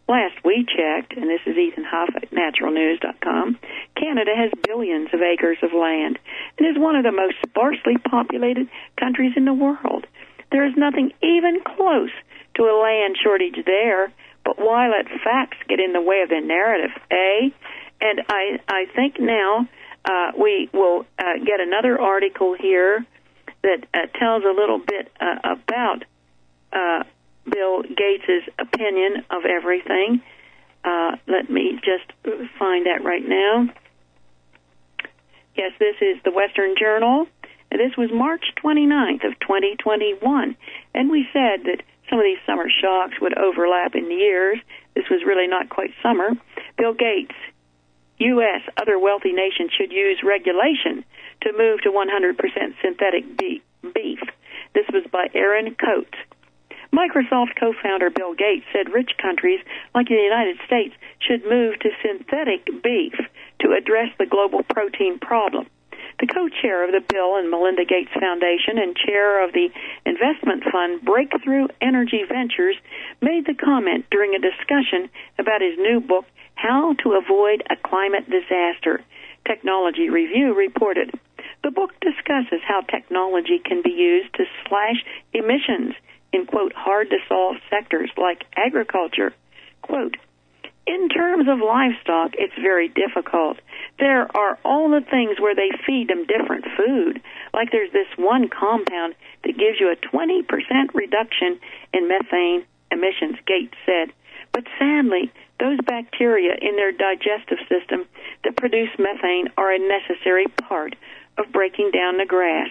Last we checked, and this is Ethan Huff at natural news dot com, Canada has billions of acres of land and is one of the most sparsely populated countries in the world. There is nothing even close to a land shortage there, but why let facts get in the way of the narrative, eh? And I, I think now uh, we will uh, get another article here that uh, tells a little bit uh, about uh, Bill Gates' opinion of everything. Uh, let me just find that right now. Yes, this is the Western Journal. And this was March twenty-ninth of twenty twenty-one. And we said that some of these summer shocks would overlap in years. This was really not quite summer. Bill Gates, U S, other wealthy nations should use regulation to move to one hundred percent synthetic beef. This was by Aaron Coates. Microsoft co-founder Bill Gates said rich countries like the United States should move to synthetic beef to address the global protein problem. The co-chair of the Bill and Melinda Gates Foundation and chair of the investment fund Breakthrough Energy Ventures made the comment during a discussion about his new book, How to Avoid a Climate Disaster. Technology Review reported. The book discusses how technology can be used to slash emissions in, quote, hard-to-solve sectors like agriculture. Quote, in terms of livestock, it's very difficult. There are all the things where they feed them different food. Like there's this one compound that gives you a twenty percent reduction in methane emissions, Gates said. But sadly, those bacteria in their digestive system that produce methane are a necessary part of breaking down the grass.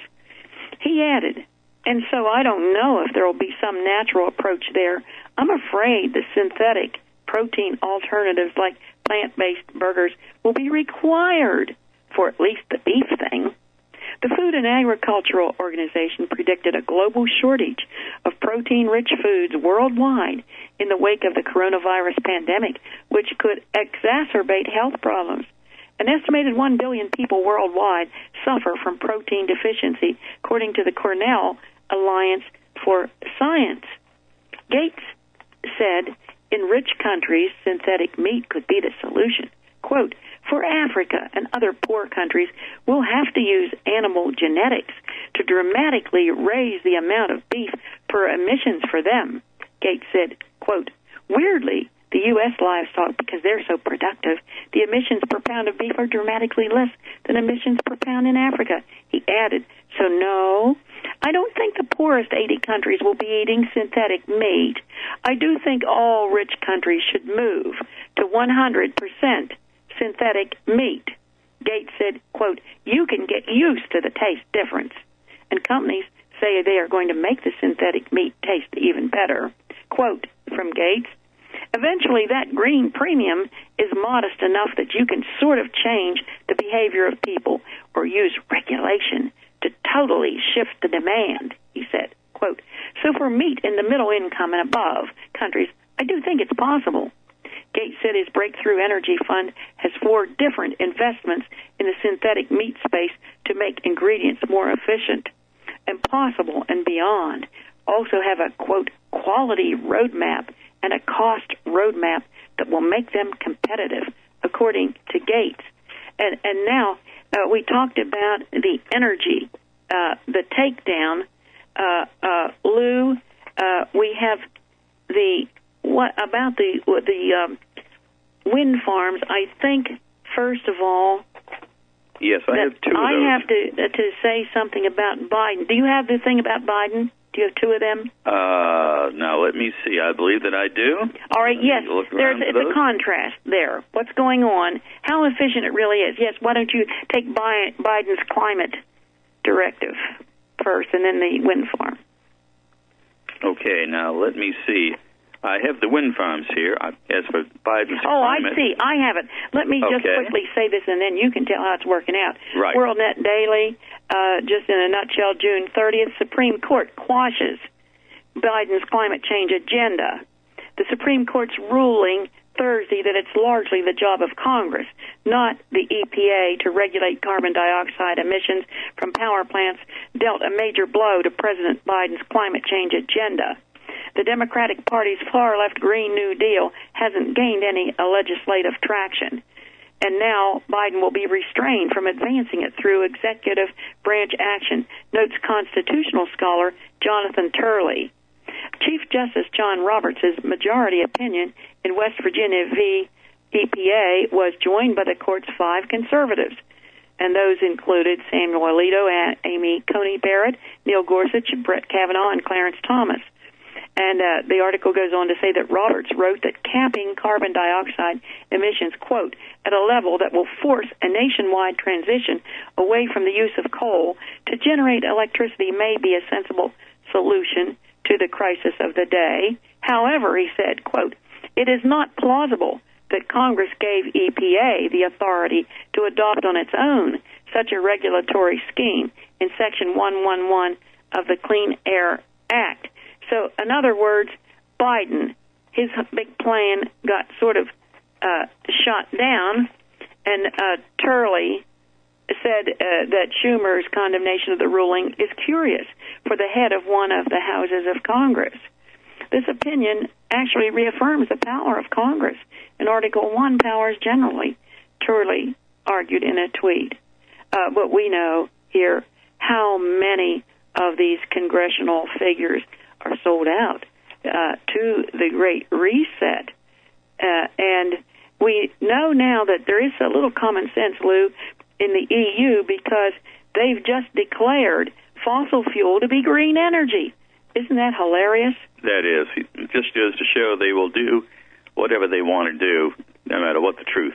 He added, and so I don't know if there will be some natural approach there. I'm afraid the synthetic protein alternatives like plant-based burgers will be required for at least the beef thing. The Food and Agricultural Organization predicted a global shortage of protein-rich foods worldwide in the wake of the coronavirus pandemic, which could exacerbate health problems. An estimated one billion people worldwide suffer from protein deficiency, according to the Cornell Alliance for Science. Gates said, in rich countries, synthetic meat could be the solution. Quote, for Africa and other poor countries, we'll have to use animal genetics to dramatically raise the amount of beef per emissions for them. Gates said, quote, weirdly, the U S livestock, because they're so productive, the emissions per pound of beef are dramatically less than emissions per pound in Africa. He added, so no, I don't think the poorest eighty countries will be eating synthetic meat. I do think all rich countries should move to one hundred percent synthetic meat. Gates said, quote, you can get used to the taste difference. And companies say they are going to make the synthetic meat taste even better. Quote from Gates, eventually that green premium is modest enough that you can sort of change the behavior of people or use regulation to totally shift the demand, he said. Quote, so for meat in the middle income and above countries, I do think it's possible. Gates said his Breakthrough Energy Fund has four different investments in the synthetic meat space to make ingredients more efficient and possible and beyond. Also have a, quote, quality roadmap and a cost roadmap that will make them competitive, according to Gates. And, and now uh, we talked about the energy, uh, the takedown. Uh, uh, Lou, uh, we have the what about the the um, wind farms? I think first of all, yes, I have two of I those. have to uh, to say something about Biden. Do you have the thing about Biden? Do you have two of them? Uh, now let me see. I believe that I do. All right, yes. There's it's those. a contrast there. What's going on? How efficient it really is. Yes, why don't you take Biden's climate directive first and then the wind farm? Okay, now let me see. I have the wind farms here. As for Biden's oh, climate. I see. I have it. Let me just okay. quickly say this, and then you can tell how it's working out. Right. WorldNet Daily, uh, just in a nutshell, June thirtieth, Supreme Court quashes Biden's climate change agenda. The Supreme Court's ruling Thursday that it's largely the job of Congress, not the E P A, to regulate carbon dioxide emissions from power plants, dealt a major blow to President Biden's climate change agenda. the Democratic Party's far-left Green New Deal hasn't gained any uh, legislative traction. And now Biden will be restrained from advancing it through executive branch action, notes constitutional scholar Jonathan Turley. Chief Justice John Roberts' majority opinion in West Virginia v. E P A was joined by the court's five conservatives, and those included Samuel Alito, Amy Coney Barrett, Neil Gorsuch, Brett Kavanaugh, and Clarence Thomas. And uh, the article goes on to say that Roberts wrote that capping carbon dioxide emissions, quote, at a level that will force a nationwide transition away from the use of coal to generate electricity may be a sensible solution to the crisis of the day. However, he said, quote, it is not plausible that Congress gave E P A the authority to adopt on its own such a regulatory scheme in Section one eleven of the Clean Air Act. So, in other words, Biden, his big plan got sort of uh, shot down, and uh, Turley said uh, that Schumer's condemnation of the ruling is curious for the head of one of the houses of Congress. This opinion actually reaffirms the power of Congress and Article one powers generally, Turley argued in a tweet. Uh, but we know here how many of these congressional figures are sold out uh, to the Great Reset. Uh, and we know now that there is a little common sense, Lou, in the E U because they've just declared fossil fuel to be green energy. Isn't that hilarious? That is. It just goes to show they will do whatever they want to do, no matter what the truth.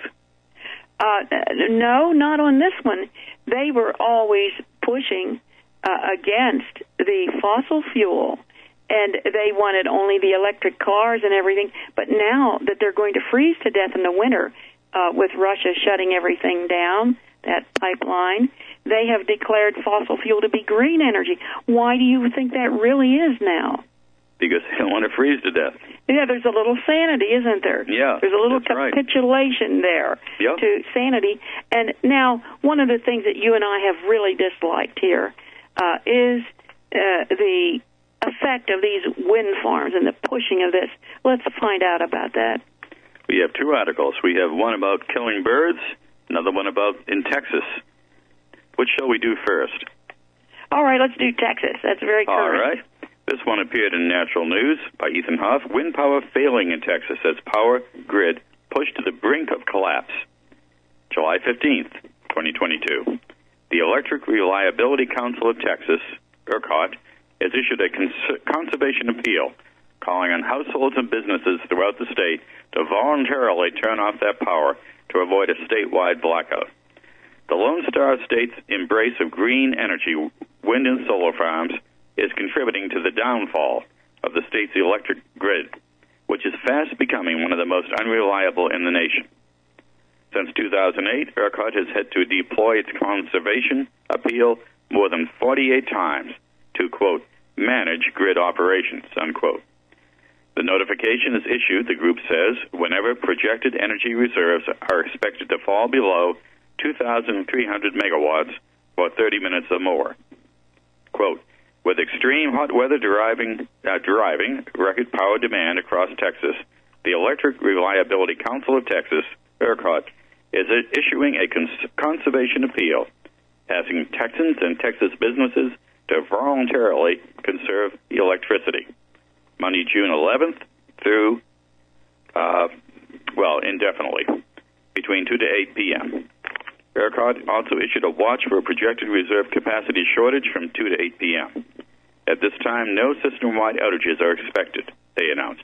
Uh, no, not on this one. They were always pushing uh, against the fossil fuel, and they wanted only the electric cars and everything. But now that they're going to freeze to death in the winter uh, with Russia shutting everything down, that pipeline, they have declared fossil fuel to be green energy. Why do you think that really is now? Because they don't want to freeze to death. Yeah, there's a little sanity, isn't there? Yeah, there's a little that's capitulation right. there yep. to sanity. And now, one of the things that you and I have really disliked here uh, is uh, the effect of these wind farms and the pushing of this. Let's find out about that. We have two articles. We have one about killing birds, another one about in Texas. Which shall we do first? All right, let's do Texas. That's very current. All right. This one appeared in Natural News by Ethan Huff. Wind power failing in Texas as power grid pushed to the brink of collapse. July fifteenth, twenty twenty-two. The Electric Reliability Council of Texas, ERCOT, has issued a cons- conservation appeal calling on households and businesses throughout the state to voluntarily turn off their power to avoid a statewide blackout. The Lone Star State's embrace of green energy, wind and solar farms, is contributing to the downfall of the state's electric grid, which is fast becoming one of the most unreliable in the nation. Since two thousand eight, ERCOT has had to deploy its conservation appeal more than forty-eight times to, quote, manage grid operations, unquote. The notification is issued, the group says, whenever projected energy reserves are expected to fall below two thousand three hundred megawatts for thirty minutes or more. Quote, with extreme hot weather driving, uh, driving record power demand across Texas, the Electric Reliability Council of Texas, ERCOT, is issuing a cons- conservation appeal, asking Texans and Texas businesses to voluntarily conserve electricity. Monday, June eleventh through, uh, well, indefinitely, between two to eight p.m. ERCOT also issued a watch for a projected reserve capacity shortage from two to eight p.m. At this time, no system-wide outages are expected, they announced.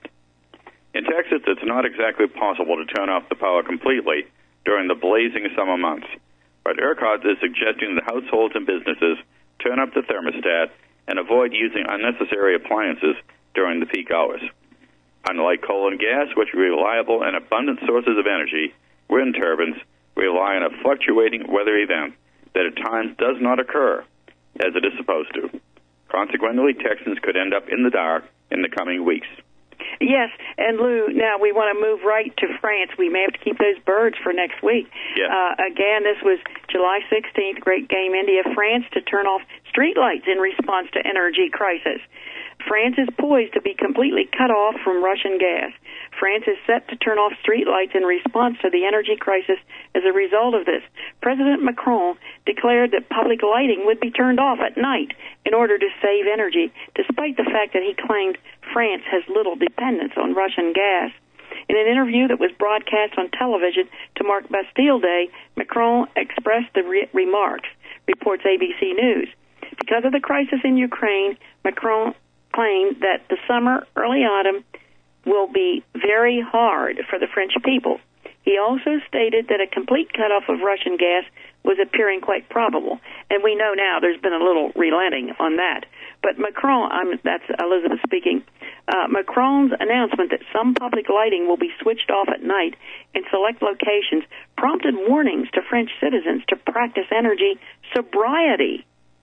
In Texas, it's not exactly possible to turn off the power completely during the blazing summer months, but ERCOT is suggesting that households and businesses turn up the thermostat and avoid using unnecessary appliances during the peak hours. Unlike coal and gas, which are reliable and abundant sources of energy, wind turbines rely on a fluctuating weather event that at times does not occur as it is supposed to. Consequently, Texans could end up in the dark in the coming weeks. Yes, and Lou, now we want to move right to France. We may have to keep those birds for next week. Yeah. Uh, again, this was July sixteenth, Great Game India, France to turn off streetlights in response to energy crisis. France is poised to be completely cut off from Russian gas. France is set to turn off streetlights in response to the energy crisis as a result of this. President Macron declared that public lighting would be turned off at night in order to save energy, despite the fact that he claimed France has little dependence on Russian gas. In an interview that was broadcast on television to mark Bastille Day, Macron expressed the re- remarks, reports A B C News. Because of the crisis in Ukraine, Macron claimed that the summer, early autumn, will be very hard for the French people. He also stated that a complete cutoff of Russian gas was appearing quite probable, and we know now there's been a little relenting on that. But Macron, I'm, that's Elizabeth speaking, uh, Macron's announcement that some public lighting will be switched off at night in select locations prompted warnings to French citizens to practice energy sobriety,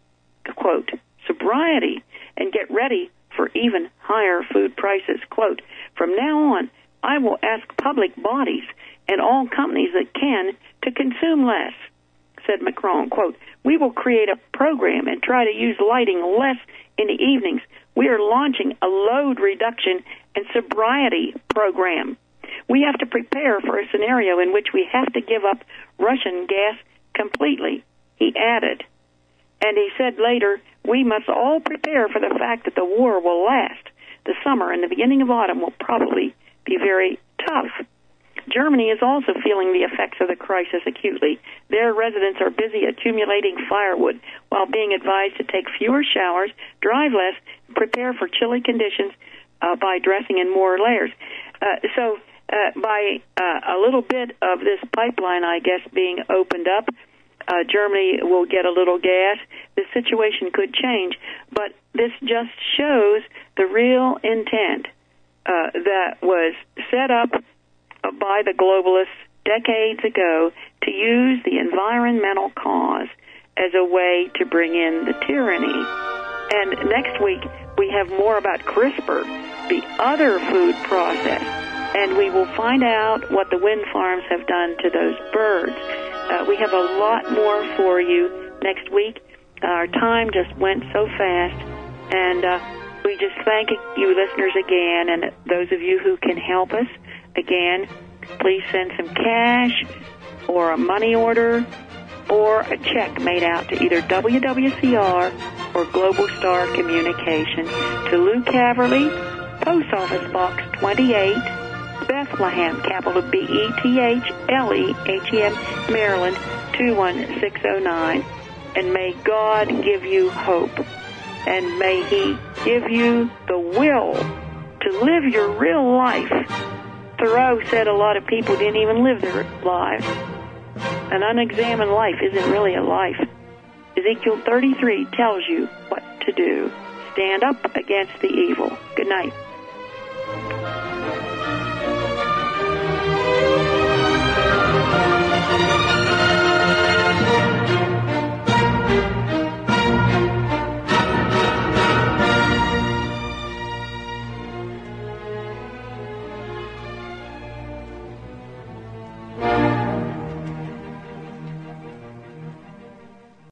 quote, sobriety, and get ready for even higher food prices. Quote, from now on, I will ask public bodies and all companies that can to consume less, said Macron. Quote, we will create a program and try to use lighting less in the evenings. We are launching a load reduction and sobriety program. We have to prepare for a scenario in which we have to give up Russian gas completely, he added. And he said later, we must all prepare for the fact that the war will last. The summer and the beginning of autumn will probably be very tough. Germany is also feeling the effects of the crisis acutely. Their residents are busy accumulating firewood while being advised to take fewer showers, drive less, prepare for chilly conditions uh, by dressing in more layers. Uh, so uh, by uh, a little bit of this pipeline, I guess, being opened up, Uh, Germany will get a little gas. The situation could change, but this just shows the real intent uh, that was set up by the globalists decades ago to use the environmental cause as a way to bring in the tyranny. And next week, we have more about CRISPR, the other food process, and we will find out what the wind farms have done to those birds. Uh, we have a lot more for you next week. Our time just went so fast, and uh, we just thank you listeners again, and those of you who can help us, again, please send some cash or a money order or a check made out to either W W C R or Global Star Communications to Lou Caverly, Post Office Box twenty-eight, Bethlehem, capital B E T H L E H E M, Maryland, two one six oh nine. And may God give you hope. And may He give you the will to live your real life. Thoreau said a lot of people didn't even live their lives. An unexamined life isn't really a life. Ezekiel thirty-three tells you what to do. Stand up against the evil. Good night.